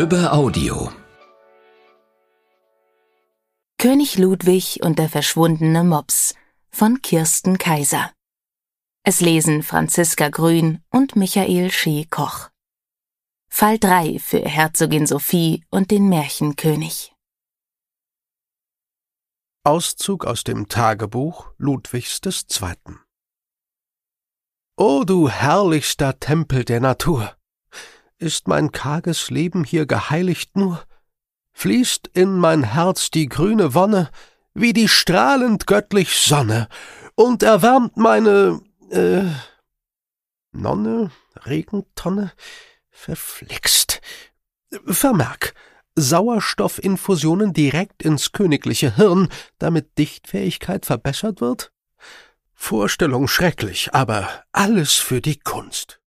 Döbe Audio. König Ludwig und der verschwundene Mops von Kirsten Kaiser. Es lesen Franziska Grün und Michael Schee-Koch. Fall 3 für Herzogin Sophie und den Märchenkönig. Auszug aus dem Tagebuch Ludwigs II. O du herrlichster Tempel der Natur! Ist mein karges Leben hier geheiligt nur? Fließt in mein Herz die grüne Wonne, wie die strahlend göttlich Sonne, und erwärmt meine, Nonne, Regentonne, verflixt. Vermerk, Sauerstoffinfusionen direkt ins königliche Hirn, damit Dichtfähigkeit verbessert wird? Vorstellung schrecklich, aber alles für die Kunst.